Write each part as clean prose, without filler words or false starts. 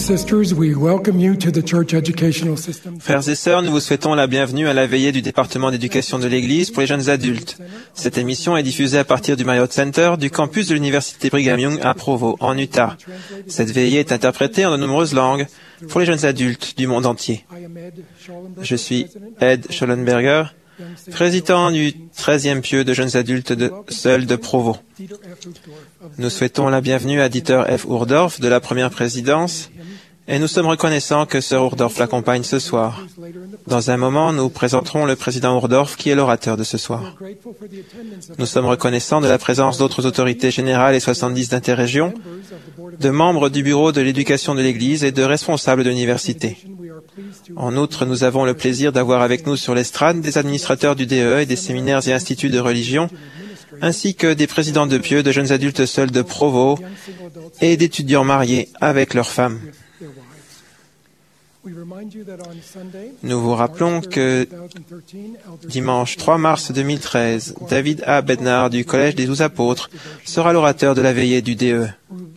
Frères et sœurs, nous vous souhaitons la bienvenue à la veillée du département d'éducation de l'Église pour les jeunes adultes. Cette émission est diffusée à partir du Marriott Center du campus de l'Université Brigham Young à Provo, en Utah. Cette veillée est interprétée en de nombreuses langues pour les jeunes adultes du monde entier. Je suis Ed Schollenberger, président du 13e pieu de jeunes adultes seuls de Provo. Nous souhaitons la bienvenue à Dieter F. Uhdorf de la première présidence et nous sommes reconnaissants que Sir Uhdorf l'accompagne ce soir. Dans un moment, nous présenterons le président Uhdorf qui est l'orateur de ce soir. Nous sommes reconnaissants de la présence d'autres autorités générales et 70 d'interrégions, de membres du bureau de l'éducation de l'Église et de responsables de l'université. En outre, nous avons le plaisir d'avoir avec nous sur l'estrade des administrateurs du DE et des séminaires et instituts de religion, ainsi que des présidents de pieux de jeunes adultes seuls de Provo et d'étudiants mariés avec leurs femmes. Nous vous rappelons que dimanche 3 mars 2013, David A. Bednar du Collège des 12 Apôtres sera l'orateur de la veillée du DE.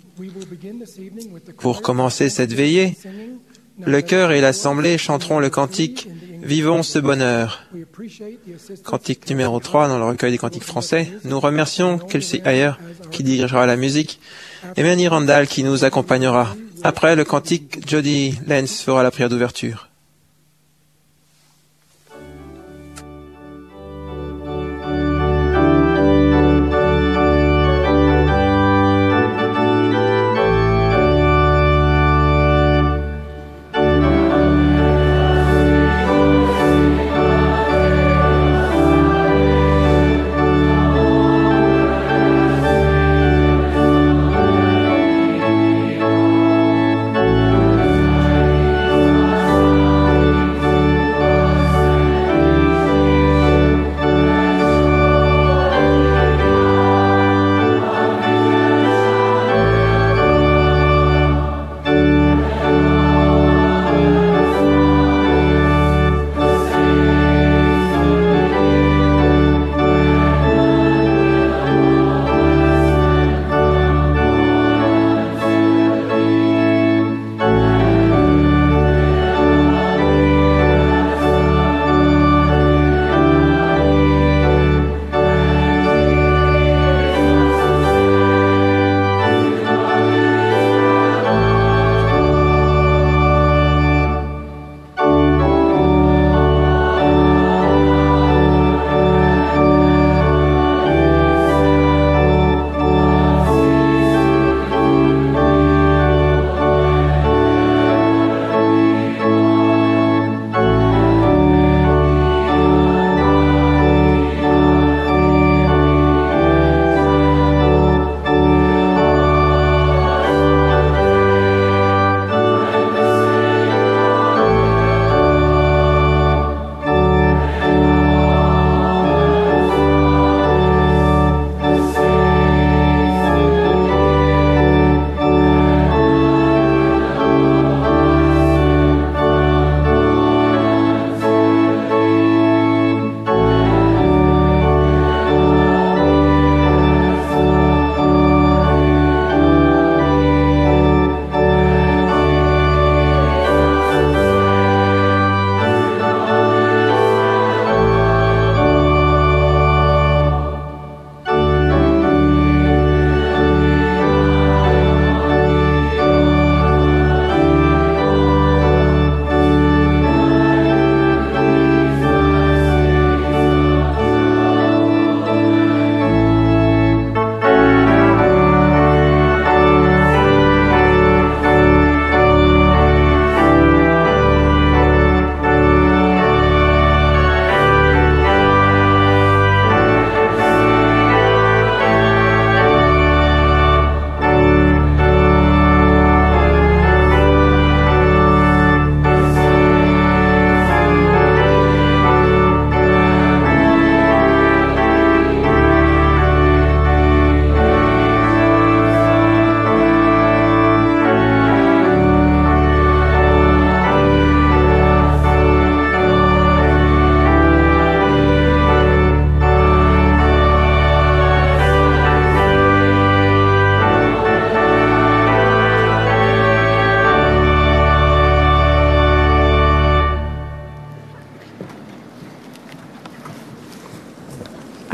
Pour commencer cette veillée, le chœur et l'assemblée chanteront le cantique « Vivons ce bonheur ». Cantique numéro 3 dans le recueil des cantiques français. Nous remercions Kelsey Ayer qui dirigera la musique et Manny Randall qui nous accompagnera. Après le cantique, Jody Lenz fera la prière d'ouverture.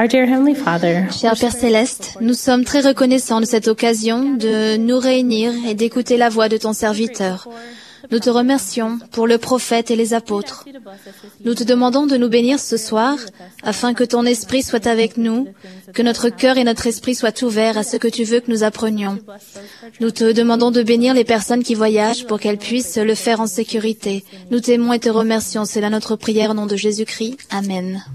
Our dear Heavenly Father, Cher Père Céleste, nous sommes très reconnaissants de cette occasion de nous réunir et d'écouter la voix de ton serviteur. Nous te remercions pour le prophète et les apôtres. Nous te demandons de nous bénir ce soir, afin que ton esprit soit avec nous, que notre cœur et notre esprit soient ouverts à ce que tu veux que nous apprenions. Nous te demandons de bénir les personnes qui voyagent pour qu'elles puissent le faire en sécurité. Nous t'aimons et te remercions. C'est là notre prière au nom de Jésus-Christ. Amen.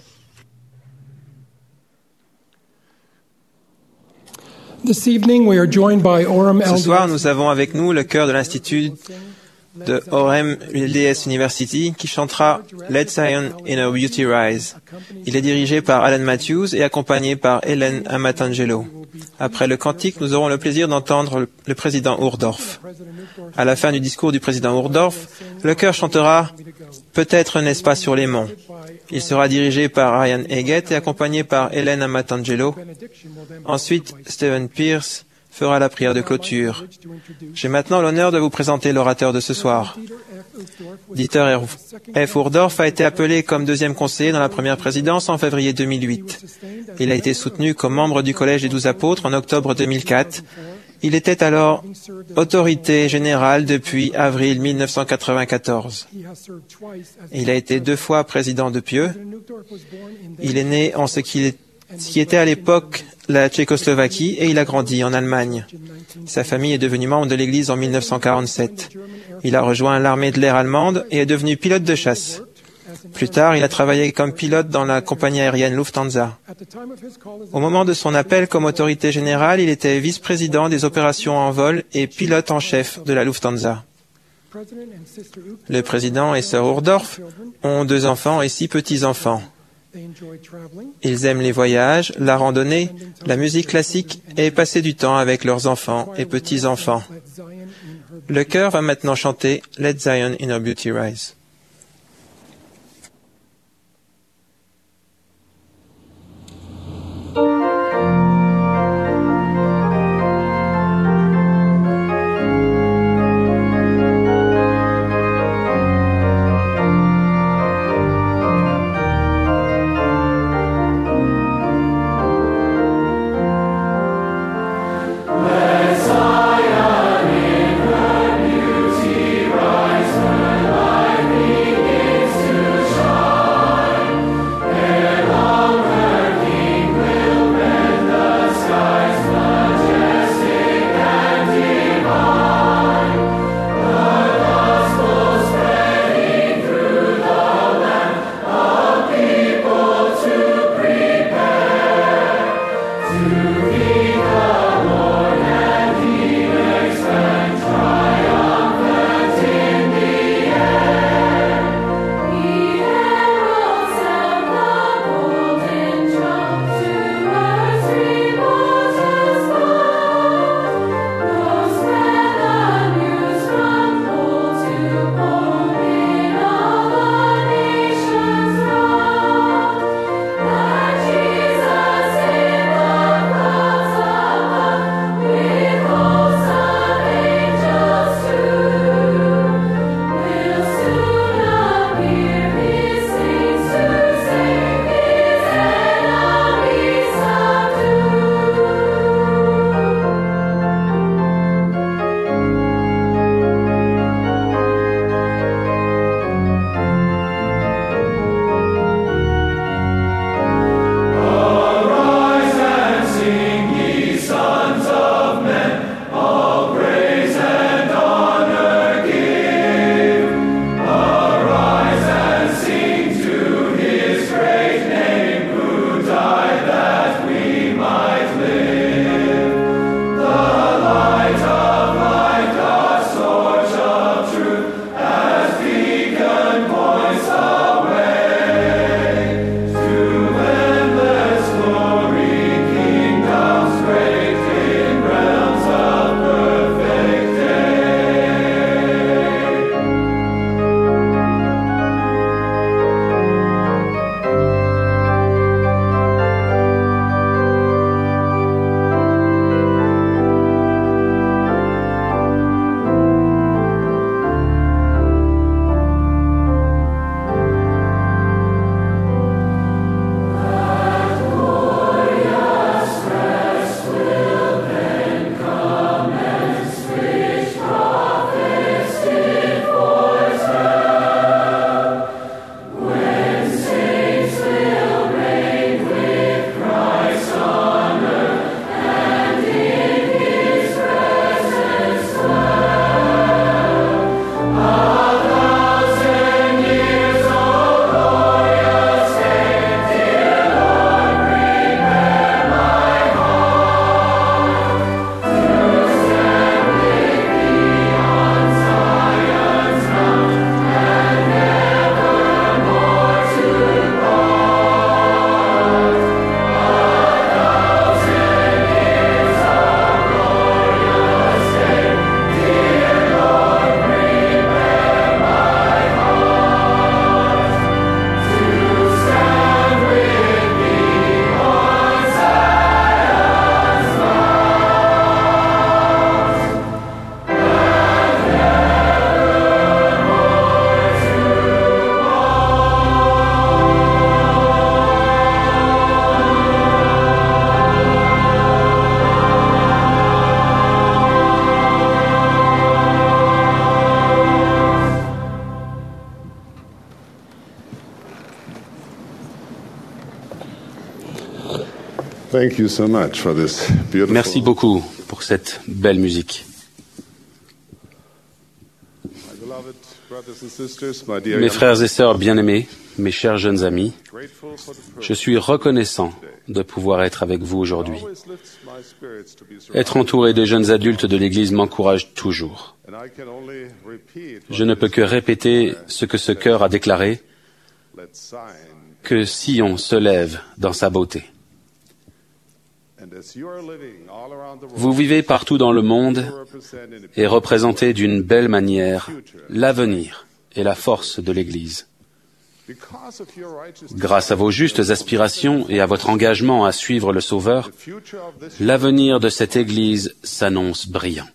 Ce soir, nous avons avec nous le chœur de l'Institut de Orem LDS University qui chantera Let Zion in Her Beauty Rise. Il est dirigé par Alan Matthews et accompagné par Hélène Amatangelo. Après le cantique, nous aurons le plaisir d'entendre le président Ourdorf. À la fin du discours du président Ourdorf, le chœur chantera Peut-être n'est-ce pas sur les monts. Il sera dirigé par Ryan Eggett et accompagné par Hélène Amatangelo. Ensuite, Stephen Pierce fera la prière de clôture. J'ai maintenant l'honneur de vous présenter l'orateur de ce soir. Dieter F. Uchtdorf a été appelé comme deuxième conseiller dans la première présidence en février 2008. Il a été soutenu comme membre du Collège des 12 apôtres en octobre 2004. Il était alors autorité générale depuis avril 1994. Il a été 2 fois président de Pieux. Il est né en ce qui était à l'époque la Tchécoslovaquie et il a grandi en Allemagne. Sa famille est devenue membre de l'Église en 1947. Il a rejoint l'armée de l'air allemande et est devenu pilote de chasse. Plus tard, il a travaillé comme pilote dans la compagnie aérienne Lufthansa. Au moment de son appel comme autorité générale, il était vice-président des opérations en vol et pilote en chef de la Lufthansa. Le président et sœur Uchtdorf ont 2 enfants et 6 petits-enfants. Ils aiment les voyages, la randonnée, la musique classique et passer du temps avec leurs enfants et petits-enfants. Le chœur va maintenant chanter Let Zion in Her Beauty Rise. Zion in her beauty rise, her life Thank you so much for this beautiful... Merci beaucoup pour cette belle musique. Mes frères et sœurs bien-aimés, mes chers jeunes amis, je suis reconnaissant de pouvoir être avec vous aujourd'hui. Être entouré des jeunes adultes de l'Église m'encourage toujours. Je ne peux que répéter ce que ce chœur a déclaré, que Sion se lève dans sa beauté. Vous vivez partout dans le monde et représentez d'une belle manière l'avenir et la force de l'Église. Grâce à vos justes aspirations et à votre engagement à suivre le Sauveur, l'avenir de cette Église s'annonce brillant.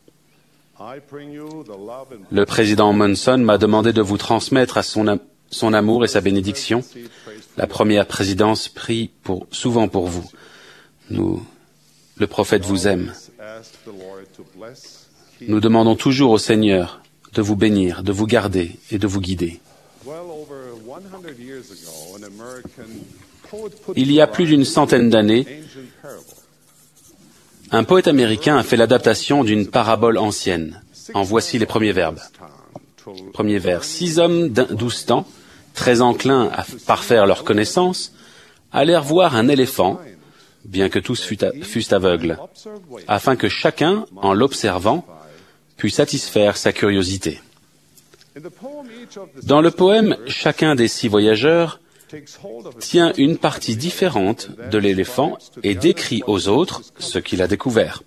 Le président Monson m'a demandé de vous transmettre à son amour et sa bénédiction. La première présidence prie souvent pour vous. Le prophète vous aime. Nous demandons toujours au Seigneur de vous bénir, de vous garder et de vous guider. Il y a plus d'une centaine d'années, un poète américain a fait l'adaptation d'une parabole ancienne. En voici les premiers verbes. Premier vers. 6 hommes d'12 ans, très enclins à parfaire leur connaissance, allèrent voir un éléphant, bien que tous fussent aveugles, afin que chacun, en l'observant, pût satisfaire sa curiosité. Dans le poème, chacun des 6 voyageurs tient une partie différente de l'éléphant et décrit aux autres ce qu'il a découvert.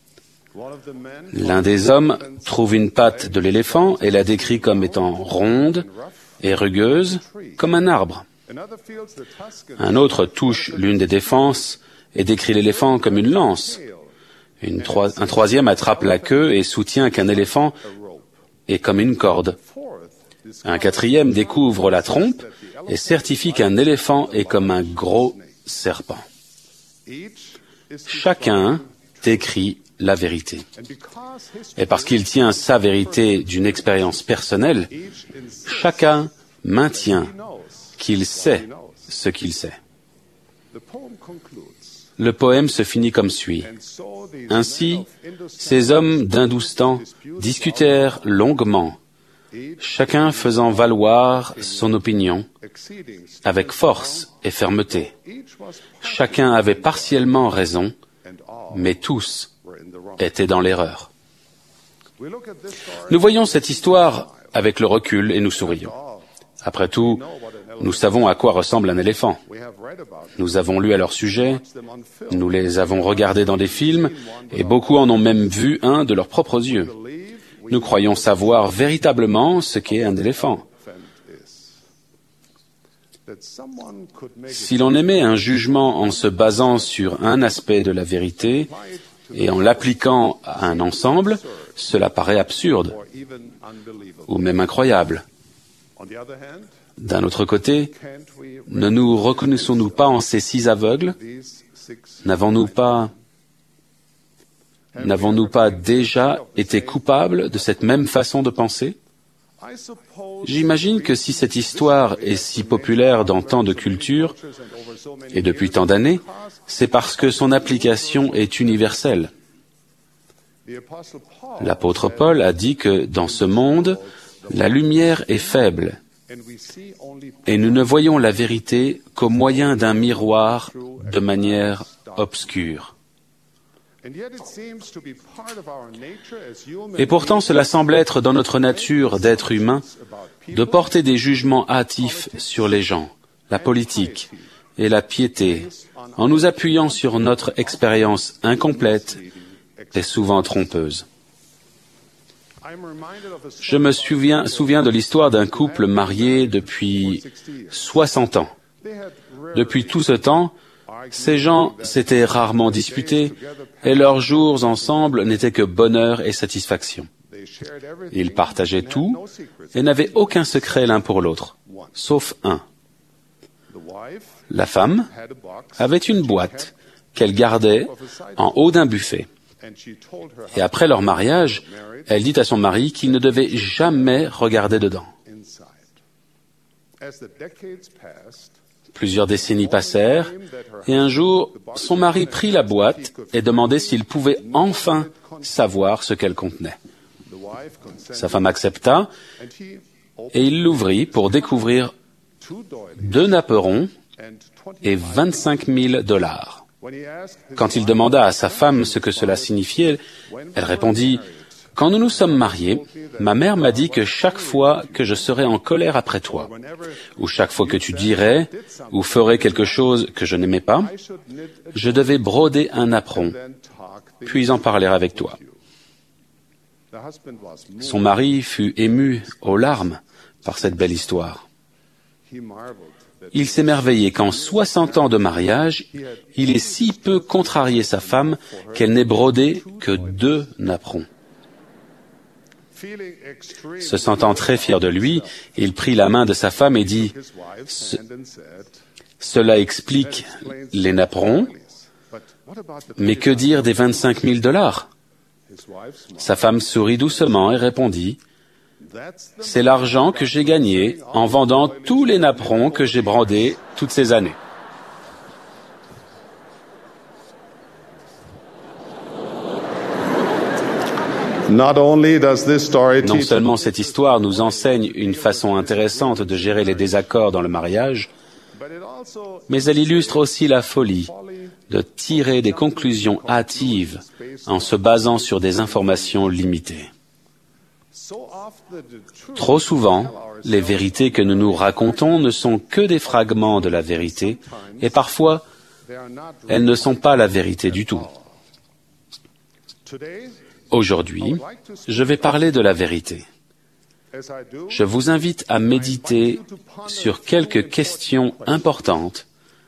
L'un des hommes trouve une patte de l'éléphant et la décrit comme étant ronde et rugueuse comme un arbre. Un autre touche l'une des défenses et décrit l'éléphant comme une lance. Un troisième attrape la queue et soutient qu'un éléphant est comme une corde. Un quatrième découvre la trompe et certifie qu'un éléphant est comme un gros serpent. Chacun décrit la vérité. Et parce qu'il tient sa vérité d'une expérience personnelle, chacun maintient qu'il sait ce qu'il sait. Le poème se finit comme suit. Ainsi, ces hommes d'Hindoustan discutèrent longuement, chacun faisant valoir son opinion avec force et fermeté. Chacun avait partiellement raison, mais tous étaient dans l'erreur. Nous voyons cette histoire avec le recul et nous sourions. Après tout, nous savons à quoi ressemble un éléphant. Nous avons lu à leur sujet, nous les avons regardés dans des films, et beaucoup en ont même vu un de leurs propres yeux. Nous croyons savoir véritablement ce qu'est un éléphant. Si l'on émet un jugement en se basant sur un aspect de la vérité et en l'appliquant à un ensemble, cela paraît absurde ou même incroyable. D'un autre côté, ne nous reconnaissons-nous pas en ces 6 aveugles? N'avons-nous pas déjà été coupables de cette même façon de penser? J'imagine que si cette histoire est si populaire dans tant de cultures et depuis tant d'années, c'est parce que son application est universelle. L'apôtre Paul a dit que dans ce monde, la lumière est faible et nous ne voyons la vérité qu'au moyen d'un miroir de manière obscure. Et pourtant, cela semble être dans notre nature d'être humain de porter des jugements hâtifs sur les gens, la politique et la piété, en nous appuyant sur notre expérience incomplète et souvent trompeuse. Je me souviens de l'histoire d'un couple marié depuis 60 ans. Depuis tout ce temps, ces gens s'étaient rarement disputés et leurs jours ensemble n'étaient que bonheur et satisfaction. Ils partageaient tout et n'avaient aucun secret l'un pour l'autre, sauf un. La femme avait une boîte qu'elle gardait en haut d'un buffet. Et après leur mariage, elle dit à son mari qu'il ne devait jamais regarder dedans. Plusieurs décennies passèrent, et un jour, son mari prit la boîte et demandait s'il pouvait enfin savoir ce qu'elle contenait. Sa femme accepta, et il l'ouvrit pour découvrir 2 napperons et 25 000 $. Quand il demanda à sa femme ce que cela signifiait, elle répondit « Quand nous nous sommes mariés, ma mère m'a dit que chaque fois que je serais en colère après toi, ou chaque fois que tu dirais ou ferais quelque chose que je n'aimais pas, je devais broder un napperon, puis en parler avec toi. » Son mari fut ému aux larmes par cette belle histoire. Il s'émerveillait qu'en 60 ans de mariage, il ait si peu contrarié sa femme qu'elle n'ait brodé que 2 napperons. Se sentant très fier de lui, il prit la main de sa femme et dit « Cela explique les napperons, mais que dire des 25 000 $? Sa femme sourit doucement et répondit « C'est l'argent que j'ai gagné en vendant tous les napperons que j'ai brodés toutes ces années. » Non seulement cette histoire nous enseigne une façon intéressante de gérer les désaccords dans le mariage, mais elle illustre aussi la folie de tirer des conclusions hâtives en se basant sur des informations limitées. Trop souvent, les vérités que nous nous racontons ne sont que des fragments de la vérité, et parfois, elles ne sont pas la vérité du tout. Aujourd'hui, je vais parler de la vérité. Je vous invite à méditer sur quelques questions importantes,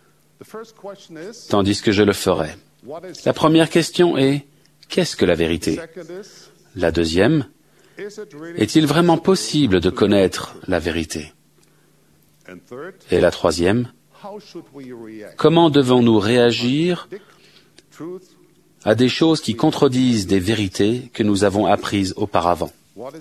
tandis que je le ferai. La première question est, qu'est-ce que la vérité? La deuxième, est-il vraiment possible de connaître la vérité? Et la troisième, comment devons-nous réagir à des choses qui contredisent des vérités que nous avons apprises auparavant?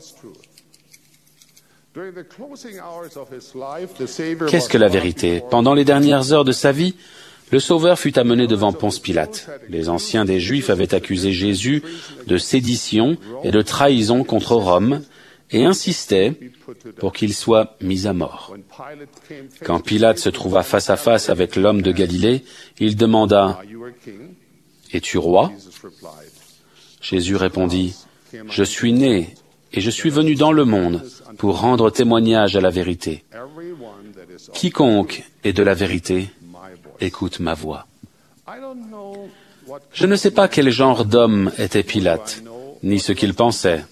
Qu'est-ce que la vérité? Pendant les dernières heures de sa vie, le Sauveur fut amené devant Ponce Pilate. Les anciens des Juifs avaient accusé Jésus de sédition et de trahison contre Rome et insistaient pour qu'il soit mis à mort. Quand Pilate se trouva face à face avec l'homme de Galilée, il demanda « Es-tu roi ?» Jésus répondit « Je suis né et je suis venu dans le monde pour rendre témoignage à la vérité. Quiconque est de la vérité, écoute ma voix. » Je ne sais pas quel genre d'homme était Pilate, ni ce qu'il pensait.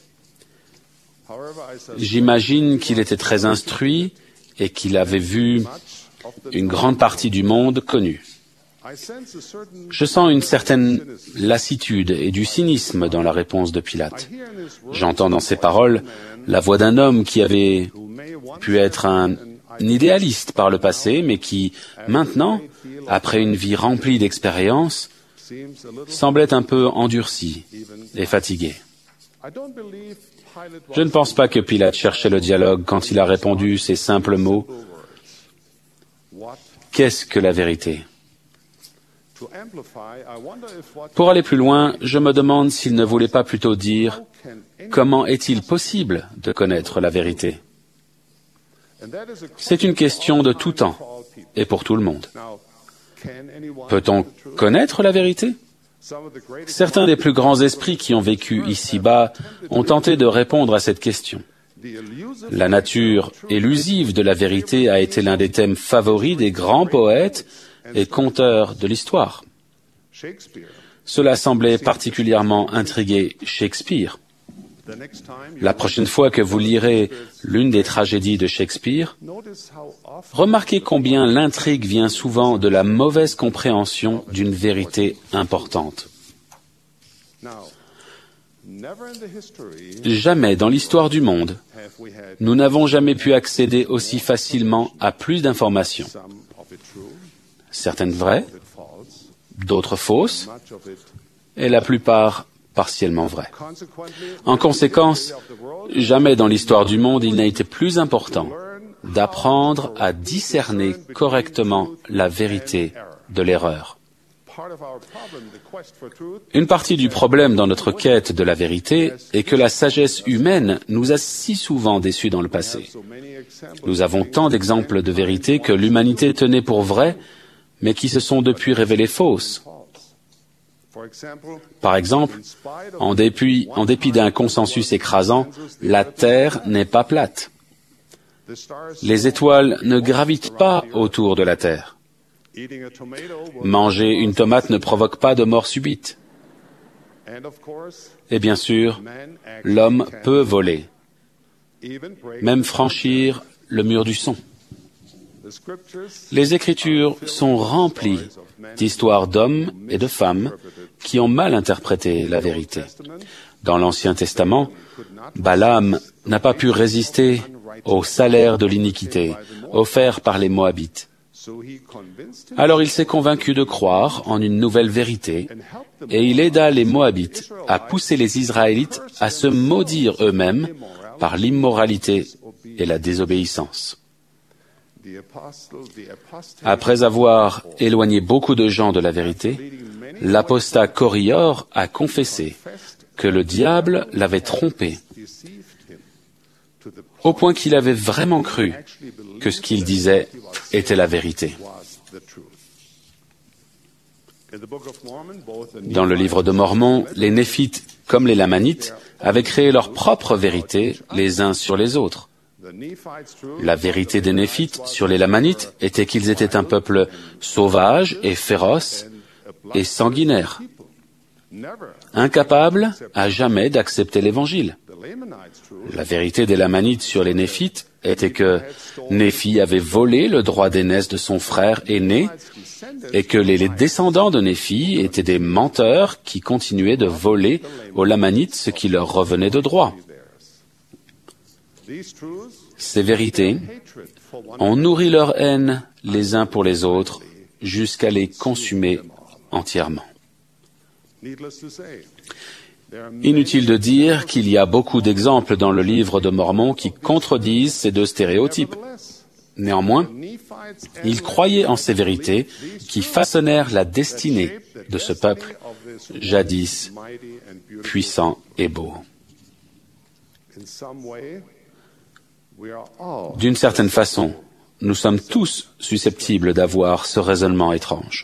J'imagine qu'il était très instruit et qu'il avait vu une grande partie du monde connu. Je sens une certaine lassitude et du cynisme dans la réponse de Pilate. J'entends dans ses paroles la voix d'un homme qui avait pu être un idéaliste par le passé, mais qui, maintenant, après une vie remplie d'expériences, semblait un peu endurci et fatigué. Je ne pense pas que Pilate cherchait le dialogue quand il a répondu ces simples mots. Qu'est-ce que la vérité? Pour aller plus loin, je me demande s'il ne voulait pas plutôt dire « Comment est-il possible de connaître la vérité ?» C'est une question de tout temps et pour tout le monde. Peut-on connaître la vérité? Certains des plus grands esprits qui ont vécu ici-bas ont tenté de répondre à cette question. La nature élusive de la vérité a été l'un des thèmes favoris des grands poètes et conteurs de l'histoire. Cela semblait particulièrement intriguer Shakespeare. La prochaine fois que vous lirez l'une des tragédies de Shakespeare, remarquez combien l'intrigue vient souvent de la mauvaise compréhension d'une vérité importante. Jamais dans l'histoire du monde, nous n'avons jamais pu accéder aussi facilement à plus d'informations. Certaines vraies, d'autres fausses, et la plupart partiellement vraies. En conséquence, jamais dans l'histoire du monde il n'a été plus important d'apprendre à discerner correctement la vérité de l'erreur. Une partie du problème dans notre quête de la vérité est que la sagesse humaine nous a si souvent déçus dans le passé. Nous avons tant d'exemples de vérité que l'humanité tenait pour vraies, mais qui se sont depuis révélées fausses. Par exemple, en dépit d'un consensus écrasant, la Terre n'est pas plate. Les étoiles ne gravitent pas autour de la Terre. Manger une tomate ne provoque pas de mort subite. Et bien sûr, l'homme peut voler, même franchir le mur du son. Les Écritures sont remplies d'histoires d'hommes et de femmes qui ont mal interprété la vérité. Dans l'Ancien Testament, Balaam n'a pas pu résister au salaire de l'iniquité offert par les Moabites. Alors il s'est convaincu de croire en une nouvelle vérité et il aida les Moabites à pousser les Israélites à se maudire eux-mêmes par l'immoralité et la désobéissance. Après avoir éloigné beaucoup de gens de la vérité, l'apostat Corior a confessé que le diable l'avait trompé, au point qu'il avait vraiment cru que ce qu'il disait était la vérité. Dans le livre de Mormon, les Néphites, comme les Lamanites, avaient créé leur propre vérité les uns sur les autres. La vérité des Néphites sur les Lamanites était qu'ils étaient un peuple sauvage et féroce et sanguinaire, incapable à jamais d'accepter l'Évangile. La vérité des Lamanites sur les Néphites était que Néphi avait volé le droit d'aînesse de son frère aîné et que les descendants de Néphi étaient des menteurs qui continuaient de voler aux Lamanites ce qui leur revenait de droit. Ces vérités ont nourri leur haine les uns pour les autres jusqu'à les consumer entièrement. Inutile de dire qu'il y a beaucoup d'exemples dans le livre de Mormon qui contredisent ces deux stéréotypes. Néanmoins, ils croyaient en ces vérités qui façonnèrent la destinée de ce peuple, jadis puissant et beau. D'une certaine façon, nous sommes tous susceptibles d'avoir ce raisonnement étrange.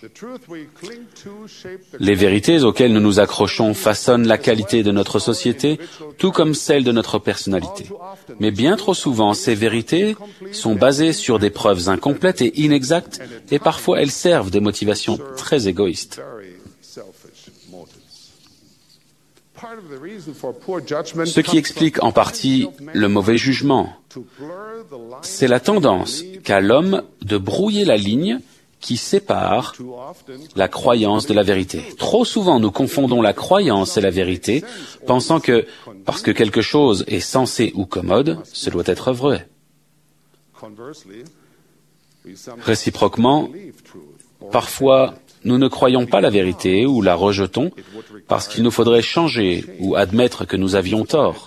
Les vérités auxquelles nous nous accrochons façonnent la qualité de notre société, tout comme celle de notre personnalité. Mais bien trop souvent, ces vérités sont basées sur des preuves incomplètes et inexactes, et parfois elles servent des motivations très égoïstes. Ce qui explique en partie le mauvais jugement, c'est la tendance qu'a l'homme de brouiller la ligne qui sépare la croyance de la vérité. Trop souvent, nous confondons la croyance et la vérité, pensant que parce que quelque chose est sensé ou commode, ce doit être vrai. Réciproquement, parfois, nous ne croyons pas la vérité ou la rejetons parce qu'il nous faudrait changer ou admettre que nous avions tort.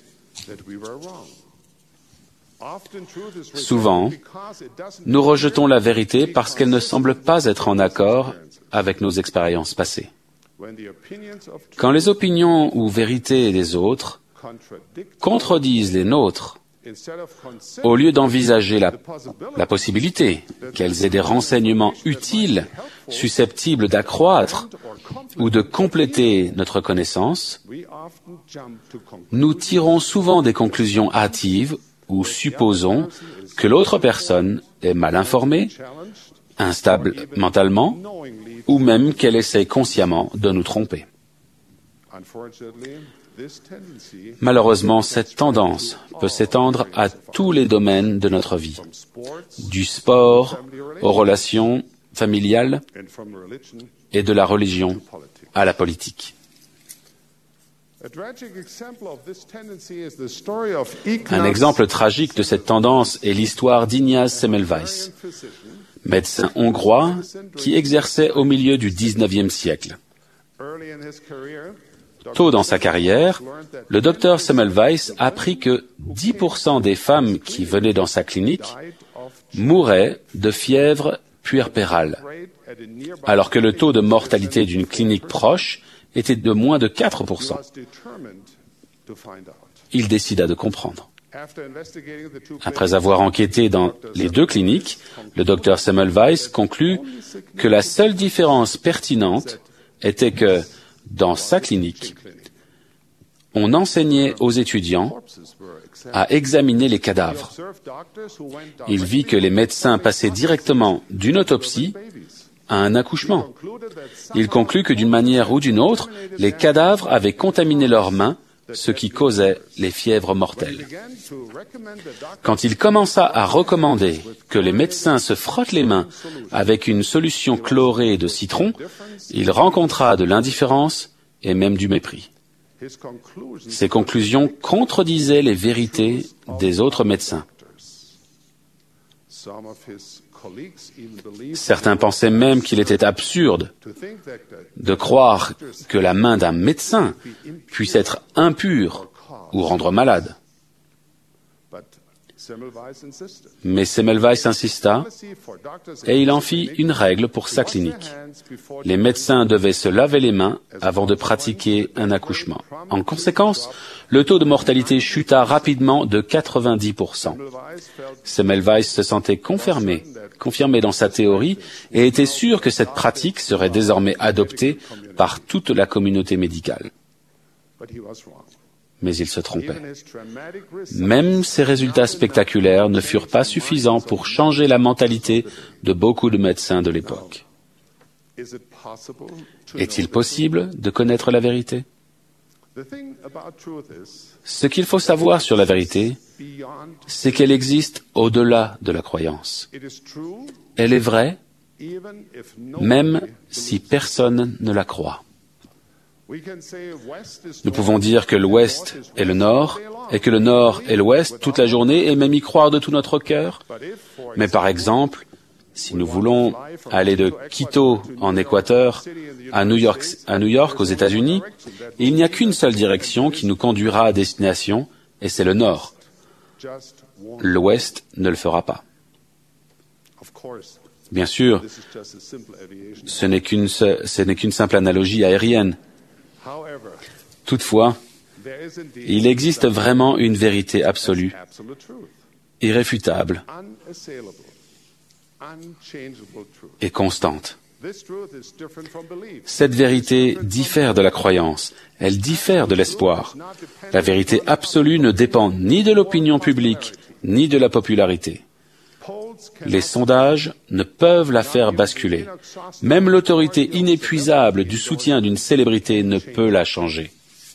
Souvent, nous rejetons la vérité parce qu'elle ne semble pas être en accord avec nos expériences passées. Quand les opinions ou vérités des autres contredisent les nôtres, au lieu d'envisager la possibilité qu'elles aient des renseignements utiles, susceptibles d'accroître ou de compléter notre connaissance, nous tirons souvent des conclusions hâtives ou supposons que l'autre personne est mal informée, instable mentalement, ou même qu'elle essaie consciemment de nous tromper. Malheureusement, cette tendance peut s'étendre à tous les domaines de notre vie, du sport aux relations familiales et de la religion à la politique. Un exemple tragique de cette tendance est l'histoire d'Ignaz Semmelweis, médecin hongrois qui exerçait au milieu du XIXe siècle. Tôt dans sa carrière, le docteur Semmelweis apprit que 10% des femmes qui venaient dans sa clinique mouraient de fièvre puerpérale, alors que le taux de mortalité d'une clinique proche était de moins de 4%. Il décida de comprendre. Après avoir enquêté dans les deux cliniques, le docteur Semmelweis conclut que la seule différence pertinente était que, dans sa clinique, on enseignait aux étudiants à examiner les cadavres. Il vit que les médecins passaient directement d'une autopsie à un accouchement. Il conclut que d'une manière ou d'une autre, les cadavres avaient contaminé leurs mains, ce qui causait les fièvres mortelles. Quand il commença à recommander que les médecins se frottent les mains avec une solution chlorée de citron, il rencontra de l'indifférence et même du mépris. Ses conclusions contredisaient les vérités des autres médecins. Certains pensaient même qu'il était absurde de croire que la main d'un médecin puisse être impure ou rendre malade. Mais Semmelweis insista et il en fit une règle pour sa clinique. Les médecins devaient se laver les mains avant de pratiquer un accouchement. En conséquence, le taux de mortalité chuta rapidement de 90%. Semmelweis se sentait confirmé dans sa théorie et était sûr que cette pratique serait désormais adoptée par toute la communauté médicale. Mais il se trompait. Même ces résultats spectaculaires ne furent pas suffisants pour changer la mentalité de beaucoup de médecins de l'époque. Est-il possible de connaître la vérité? Ce qu'il faut savoir sur la vérité, c'est qu'elle existe au-delà de la croyance. Elle est vraie, même si personne ne la croit. Nous pouvons dire que l'Ouest est le Nord, et que le Nord est l'Ouest toute la journée, et même y croire de tout notre cœur. Mais par exemple, si nous voulons aller de Quito, en Équateur, à New York, aux États-Unis, il n'y a qu'une seule direction qui nous conduira à destination, et c'est le Nord. L'Ouest ne le fera pas. Bien sûr, ce n'est qu'une simple analogie aérienne. Toutefois, il existe vraiment une vérité absolue, irréfutable et constante. Cette vérité diffère de la croyance, elle diffère de l'espoir. La vérité absolue ne dépend ni de l'opinion publique, ni de la popularité. Les sondages ne peuvent la faire basculer. Même l'autorité inépuisable du soutien d'une célébrité ne peut la changer.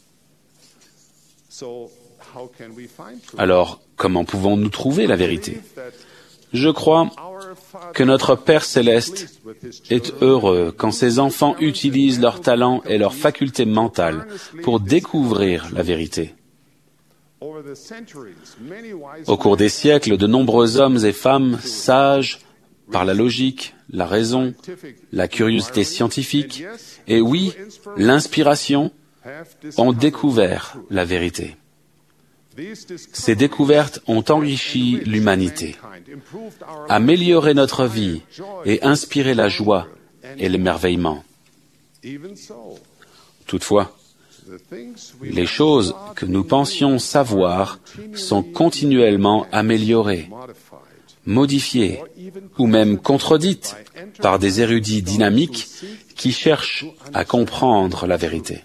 Alors, comment pouvons-nous trouver la vérité? Je crois que notre Père céleste est heureux quand ses enfants utilisent leurs talents et leurs facultés mentales pour découvrir la vérité. Au cours des siècles, de nombreux hommes et femmes sages, par la logique, la raison, la curiosité scientifique, et oui, l'inspiration, ont découvert la vérité. Ces découvertes ont enrichi l'humanité, amélioré notre vie et inspiré la joie et l'émerveillement. Toutefois, les choses que nous pensions savoir sont continuellement améliorées, modifiées ou même contredites par des érudits dynamiques qui cherchent à comprendre la vérité.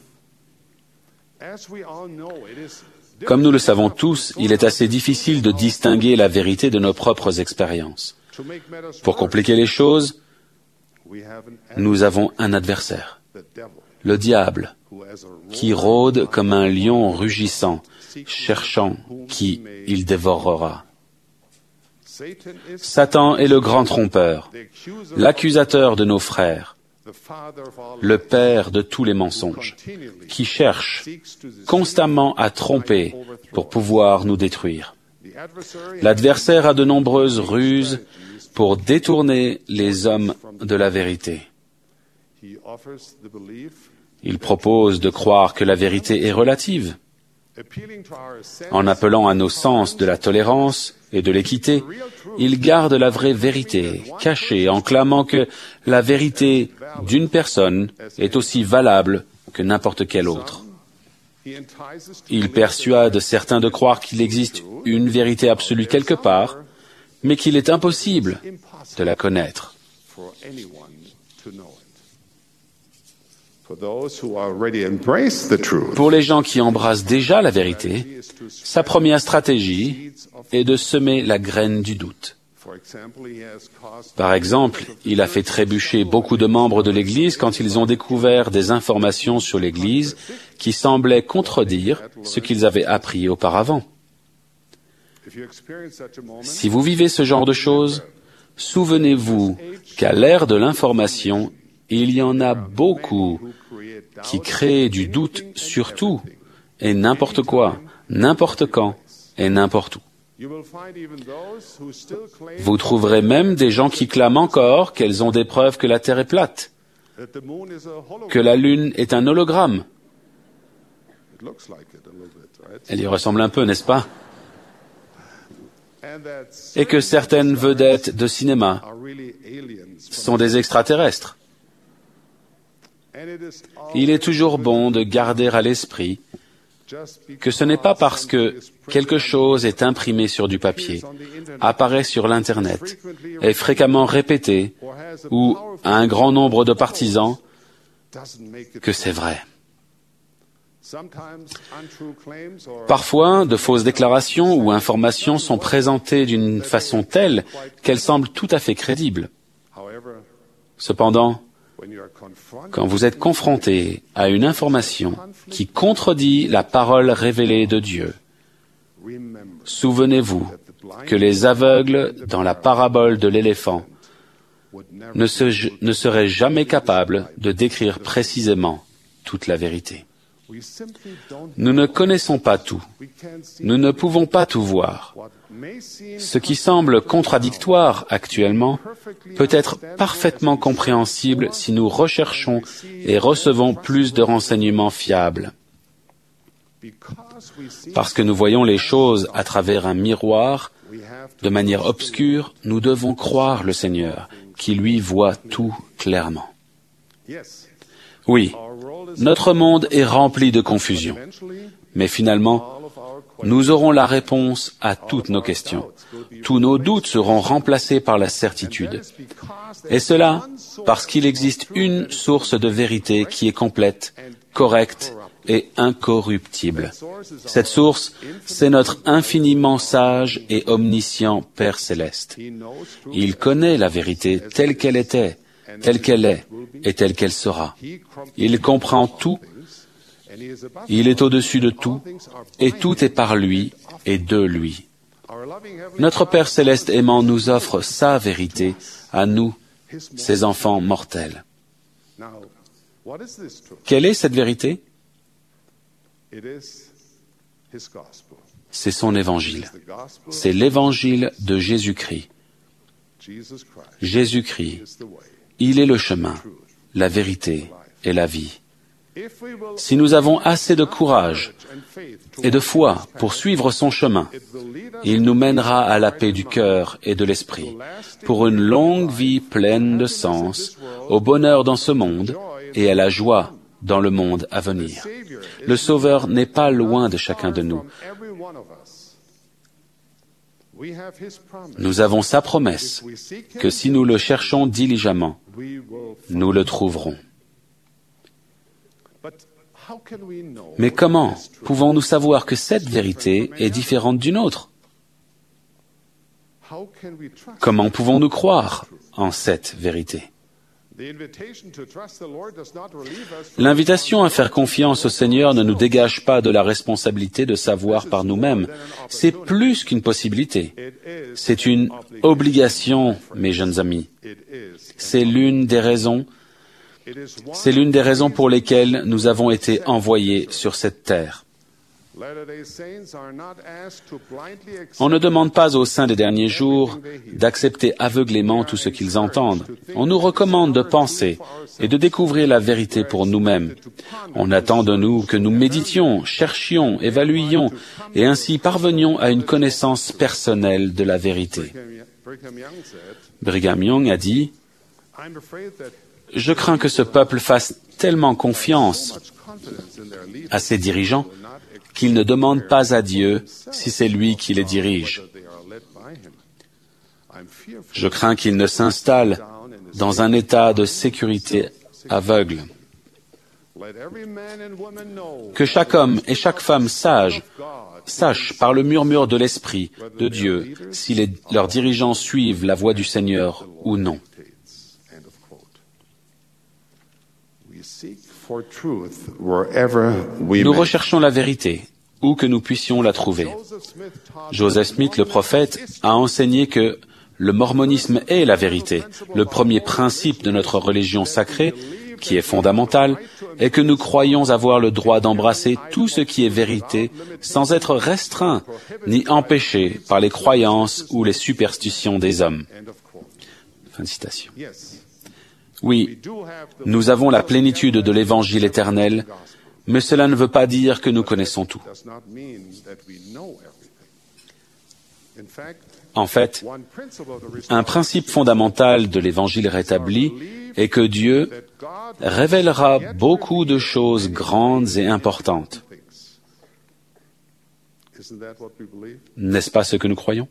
Comme nous le savons tous, il est assez difficile de distinguer la vérité de nos propres expériences. Pour compliquer les choses, nous avons un adversaire, le diable, qui rôde comme un lion rugissant, cherchant qui il dévorera. Satan est le grand trompeur, l'accusateur de nos frères, le père de tous les mensonges, qui cherche constamment à tromper pour pouvoir nous détruire. L'adversaire a de nombreuses ruses pour détourner les hommes de la vérité. Il propose de croire que la vérité est relative. En appelant à nos sens de la tolérance et de l'équité, il garde la vraie vérité cachée en clamant que la vérité d'une personne est aussi valable que n'importe quelle autre. Il persuade certains de croire qu'il existe une vérité absolue quelque part, mais qu'il est impossible de la connaître. Pour les gens qui embrassent déjà la vérité, sa première stratégie est de semer la graine du doute. Par exemple, il a fait trébucher beaucoup de membres de l'Église quand ils ont découvert des informations sur l'Église qui semblaient contredire ce qu'ils avaient appris auparavant. Si vous vivez ce genre de choses, souvenez-vous qu'à l'ère de l'information, il y en a beaucoup qui créent du doute sur tout et n'importe quoi, n'importe quand et n'importe où. Vous trouverez même des gens qui clament encore qu'elles ont des preuves que la Terre est plate, que la Lune est un hologramme. Elle y ressemble un peu, n'est-ce pas? Et que certaines vedettes de cinéma sont des extraterrestres. Il est toujours bon de garder à l'esprit que ce n'est pas parce que quelque chose est imprimé sur du papier, apparaît sur l'Internet, est fréquemment répété ou a un grand nombre de partisans que c'est vrai. Parfois, de fausses déclarations ou informations sont présentées d'une façon telle qu'elles semblent tout à fait crédibles. Cependant, quand vous êtes confronté à une information qui contredit la parole révélée de Dieu, souvenez-vous que les aveugles dans la parabole de l'éléphant ne seraient jamais capables de décrire précisément toute la vérité. Nous ne connaissons pas tout. Nous ne pouvons pas tout voir. Ce qui semble contradictoire actuellement peut être parfaitement compréhensible si nous recherchons et recevons plus de renseignements fiables. Parce que nous voyons les choses à travers un miroir, de manière obscure, nous devons croire le Seigneur, qui lui voit tout clairement. Oui, notre monde est rempli de confusion, mais finalement, nous aurons la réponse à toutes nos questions. Tous nos doutes seront remplacés par la certitude. Et cela parce qu'il existe une source de vérité qui est complète, correcte et incorruptible. Cette source, c'est notre infiniment sage et omniscient Père céleste. Il connaît la vérité telle qu'elle était, telle qu'elle est et telle qu'elle sera. Il comprend tout, il est au-dessus de tout, et tout est par lui et de lui. Notre Père céleste aimant nous offre sa vérité à nous, ses enfants mortels. Quelle est cette vérité? C'est son évangile. C'est l'évangile de Jésus-Christ. Jésus-Christ, il est le chemin, la vérité et la vie. Si nous avons assez de courage et de foi pour suivre son chemin, il nous mènera à la paix du cœur et de l'esprit, pour une longue vie pleine de sens, au bonheur dans ce monde et à la joie dans le monde à venir. Le Sauveur n'est pas loin de chacun de nous. Nous avons sa promesse que si nous le cherchons diligemment, nous le trouverons. Mais comment pouvons-nous savoir que cette vérité est différente d'une autre? Comment pouvons-nous croire en cette vérité? L'invitation à faire confiance au Seigneur ne nous dégage pas de la responsabilité de savoir par nous-mêmes. C'est plus qu'une possibilité. C'est une obligation, mes jeunes amis. C'est l'une des raisons pour lesquelles nous avons été envoyés sur cette terre. On ne demande pas aux saints des derniers jours d'accepter aveuglément tout ce qu'ils entendent. On nous recommande de penser et de découvrir la vérité pour nous-mêmes. On attend de nous que nous méditions, cherchions, évaluions et ainsi parvenions à une connaissance personnelle de la vérité. Brigham Young a dit « Je crains que ce peuple fasse tellement confiance à ses dirigeants qu'ils ne demandent pas à Dieu si c'est lui qui les dirige. Je crains qu'ils ne s'installent dans un état de sécurité aveugle. Que chaque homme et chaque femme sache par le murmure de l'Esprit de Dieu si leurs dirigeants suivent la voie du Seigneur ou non. » Nous recherchons la vérité, où que nous puissions la trouver. Joseph Smith, le prophète, a enseigné que le mormonisme est la vérité. Le premier principe de notre religion sacrée, qui est fondamental, est que nous croyons avoir le droit d'embrasser tout ce qui est vérité sans être restreints ni empêchés par les croyances ou les superstitions des hommes. Fin de citation. Oui, nous avons la plénitude de l'Évangile éternel, mais cela ne veut pas dire que nous connaissons tout. En fait, un principe fondamental de l'Évangile rétabli est que Dieu révélera beaucoup de choses grandes et importantes. N'est-ce pas ce que nous croyons?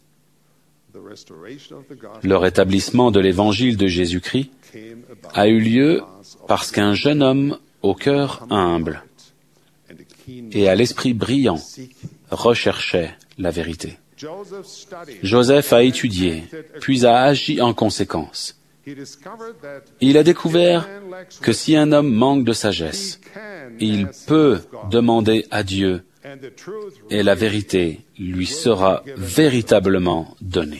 Le rétablissement de l'Évangile de Jésus-Christ a eu lieu parce qu'un jeune homme au cœur humble et à l'esprit brillant recherchait la vérité. Joseph a étudié, puis a agi en conséquence. Il a découvert que si un homme manque de sagesse, il peut demander à Dieu et la vérité lui sera véritablement donnée.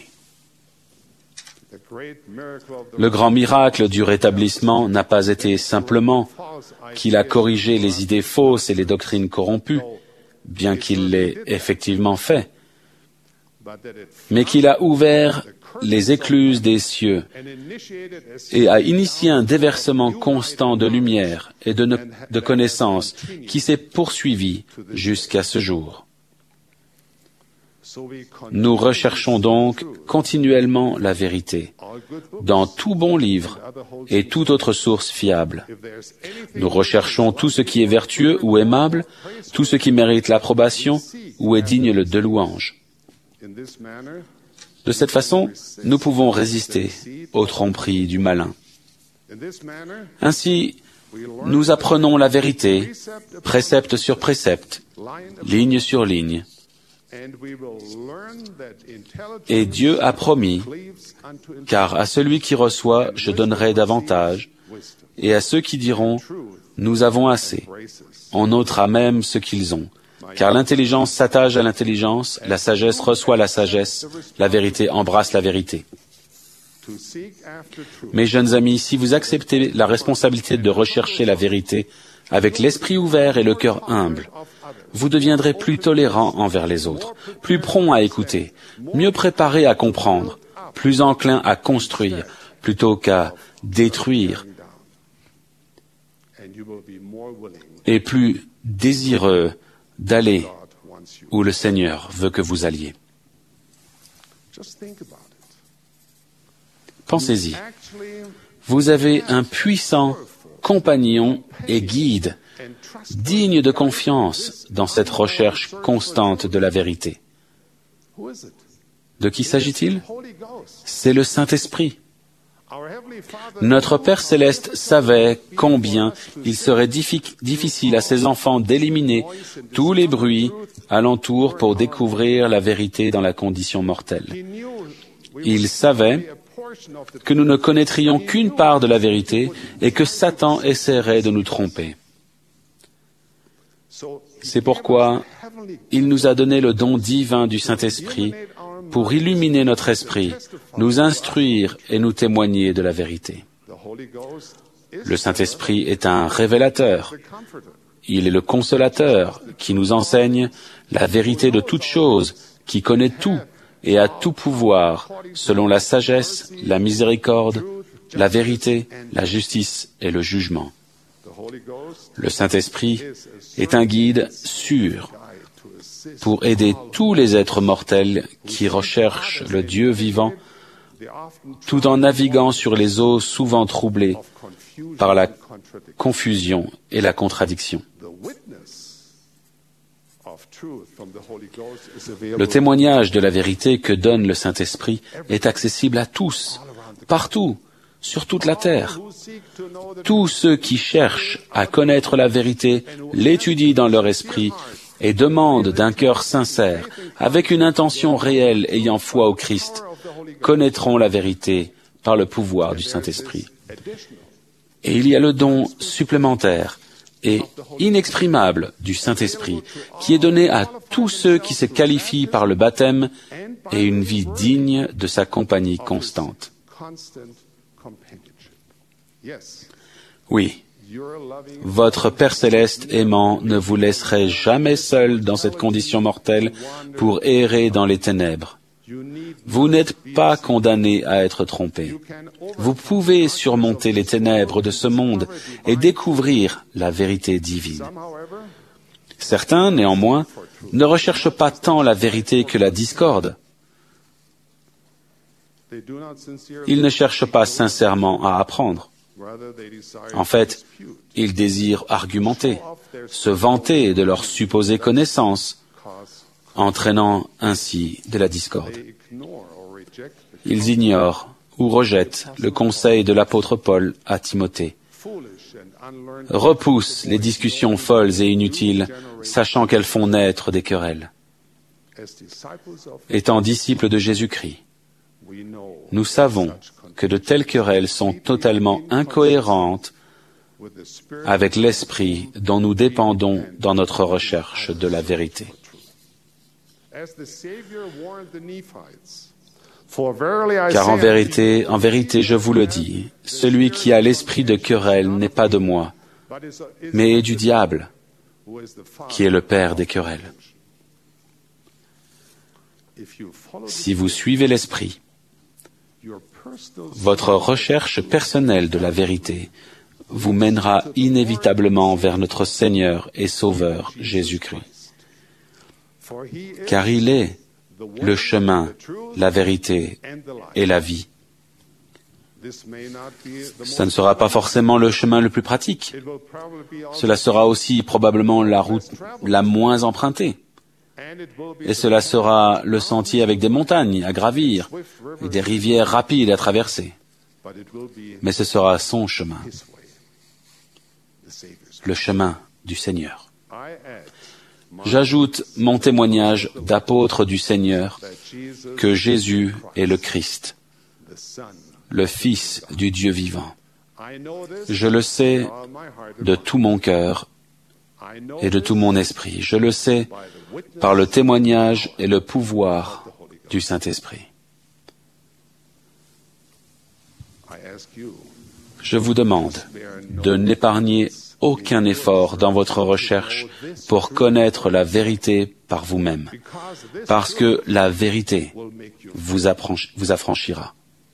Le grand miracle du rétablissement n'a pas été simplement qu'il a corrigé les idées fausses et les doctrines corrompues, bien qu'il l'ait effectivement fait, mais qu'il a ouvert les écluses des cieux et a initié un déversement constant de lumière et de connaissances qui s'est poursuivi jusqu'à ce jour. Nous recherchons donc continuellement la vérité dans tout bon livre et toute autre source fiable. Nous recherchons tout ce qui est vertueux ou aimable, tout ce qui mérite l'approbation ou est digne de louange. De cette façon, nous pouvons résister aux tromperies du malin. Ainsi, nous apprenons la vérité, précepte sur précepte, ligne sur ligne. Et Dieu a promis, car à celui qui reçoit, je donnerai davantage, et à ceux qui diront, nous avons assez, on ôtera même ce qu'ils ont. Car l'intelligence s'attache à l'intelligence, la sagesse reçoit la sagesse, la vérité embrasse la vérité. Mes jeunes amis, si vous acceptez la responsabilité de rechercher la vérité avec l'esprit ouvert et le cœur humble, vous deviendrez plus tolérants envers les autres, plus prompts à écouter, mieux préparés à comprendre, plus enclins à construire plutôt qu'à détruire, et plus désireux d'aller où le Seigneur veut que vous alliez. Pensez-y. Vous avez un puissant compagnon et guide, digne de confiance dans cette recherche constante de la vérité. De qui s'agit-il? C'est le Saint-Esprit. Notre Père Céleste savait combien il serait difficile à ses enfants d'éliminer tous les bruits alentour pour découvrir la vérité dans la condition mortelle. Il savait que nous ne connaîtrions qu'une part de la vérité et que Satan essaierait de nous tromper. C'est pourquoi il nous a donné le don divin du Saint-Esprit pour illuminer notre esprit, nous instruire et nous témoigner de la vérité. Le Saint-Esprit est un révélateur. Il est le consolateur qui nous enseigne la vérité de toutes choses, qui connaît tout et a tout pouvoir, selon la sagesse, la miséricorde, la vérité, la justice et le jugement. Le Saint-Esprit est un guide sûr pour aider tous les êtres mortels qui recherchent le Dieu vivant, tout en naviguant sur les eaux souvent troublées par la confusion et la contradiction. Le témoignage de la vérité que donne le Saint-Esprit est accessible à tous, partout, sur toute la terre. Tous ceux qui cherchent à connaître la vérité l'étudient dans leur esprit et demandent d'un cœur sincère, avec une intention réelle ayant foi au Christ, connaîtront la vérité par le pouvoir du Saint-Esprit. Et il y a le don supplémentaire et inexprimable du Saint-Esprit qui est donné à tous ceux qui se qualifient par le baptême et une vie digne de sa compagnie constante. Oui, votre Père céleste aimant ne vous laisserait jamais seul dans cette condition mortelle pour errer dans les ténèbres. Vous n'êtes pas condamné à être trompé. Vous pouvez surmonter les ténèbres de ce monde et découvrir la vérité divine. Certains, néanmoins, ne recherchent pas tant la vérité que la discorde. Ils ne cherchent pas sincèrement à apprendre. En fait, ils désirent argumenter, se vanter de leur supposée connaissance, entraînant ainsi de la discorde. Ils ignorent ou rejettent le conseil de l'apôtre Paul à Timothée. Repoussent les discussions folles et inutiles, sachant qu'elles font naître des querelles. Étant disciples de Jésus-Christ, nous savons que de telles querelles sont totalement incohérentes avec l'esprit dont nous dépendons dans notre recherche de la vérité. Car en vérité, je vous le dis, celui qui a l'esprit de querelle n'est pas de moi, mais est du diable, qui est le père des querelles. Si vous suivez l'esprit, votre recherche personnelle de la vérité vous mènera inévitablement vers notre Seigneur et Sauveur Jésus-Christ. Car il est le chemin, la vérité et la vie. Ça ne sera pas forcément le chemin le plus pratique. Cela sera aussi probablement la route la moins empruntée. Et cela sera le sentier avec des montagnes à gravir et des rivières rapides à traverser. Mais ce sera son chemin, le chemin du Seigneur. J'ajoute mon témoignage d'apôtre du Seigneur que Jésus est le Christ, le Fils du Dieu vivant. Je le sais de tout mon cœur et de tout mon esprit. Je le sais par le témoignage et le pouvoir du Saint-Esprit. Je vous demande de n'épargner aucun effort dans votre recherche pour connaître la vérité par vous-même, parce que la vérité vous affranchira.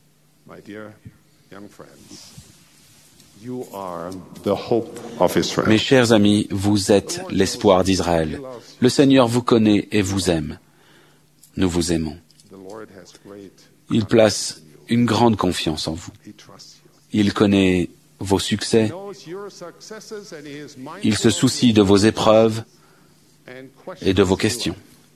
Mes chers amis, vous êtes l'espoir d'Israël. Le Seigneur vous connaît et vous aime. Nous vous aimons. Il place une grande confiance en vous. Il connaît vos succès. Il se soucie de vos épreuves et de vos questions.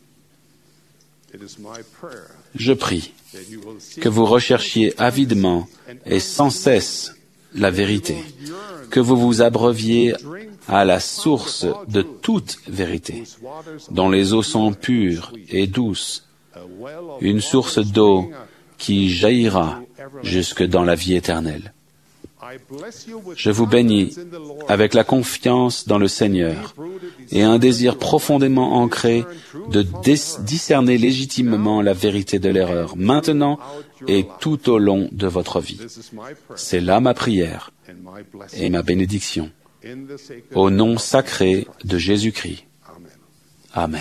Je prie que vous recherchiez avidement et sans cesse la vérité, que vous vous abreuviez à la source de toute vérité, dont les eaux sont pures et douces, une source d'eau qui jaillira jusque dans la vie éternelle. Je vous bénis avec la confiance dans le Seigneur et un désir profondément ancré de discerner légitimement la vérité de l'erreur, maintenant et tout au long de votre vie. C'est là ma prière et ma bénédiction Au nom sacré de Jésus-Christ. Amen.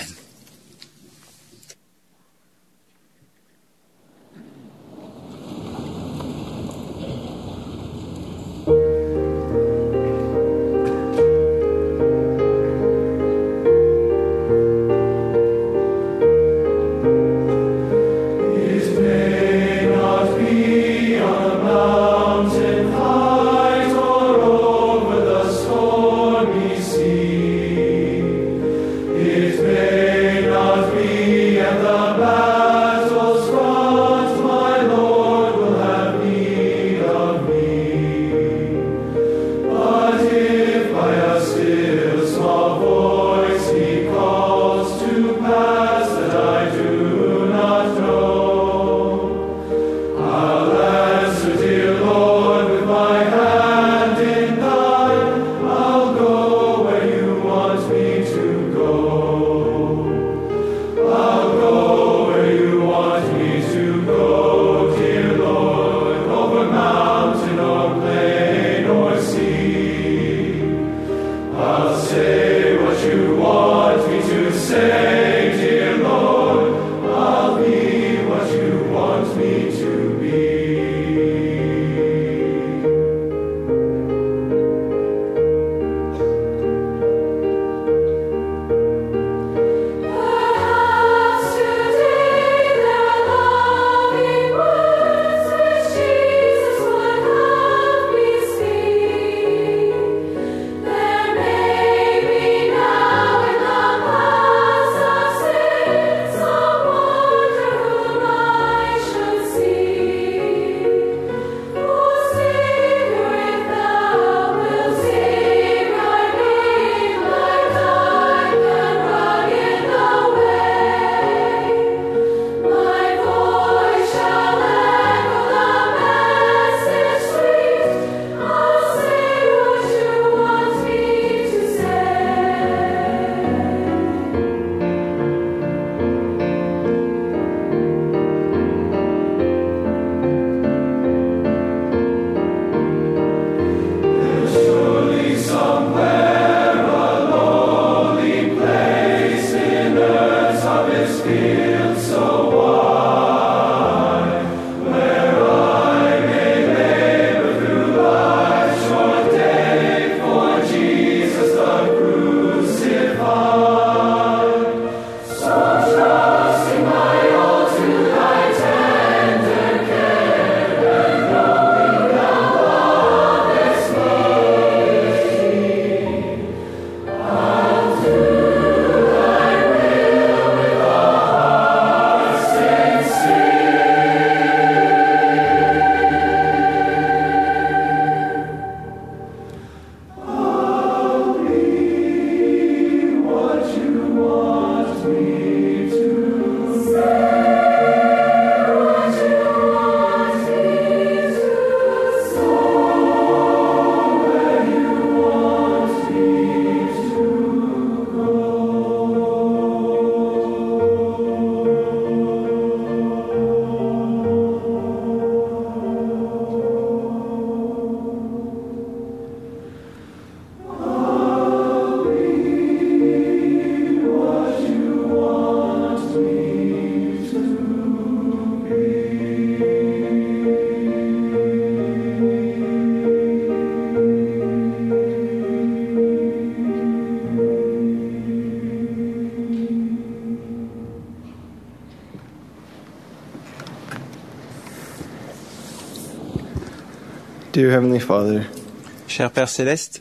Dear Heavenly Father, Cher Père Céleste,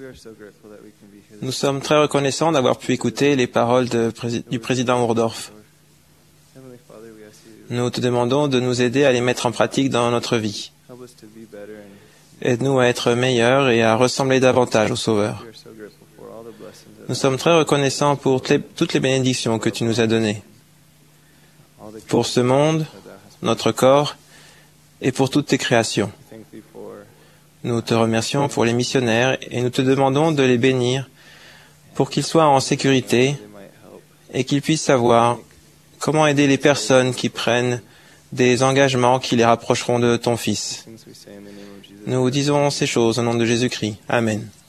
nous sommes très reconnaissants d'avoir pu écouter les paroles du président Ohrdorf. Nous te demandons de nous aider à les mettre en pratique dans notre vie. Aide-nous à être meilleurs et à ressembler davantage au Sauveur. Nous sommes très reconnaissants pour toutes les bénédictions que tu nous as données. Pour ce monde, notre corps et pour toutes tes créations. Nous te remercions pour les missionnaires et nous te demandons de les bénir pour qu'ils soient en sécurité et qu'ils puissent savoir comment aider les personnes qui prennent des engagements qui les rapprocheront de ton Fils. Nous disons ces choses au nom de Jésus-Christ. Amen.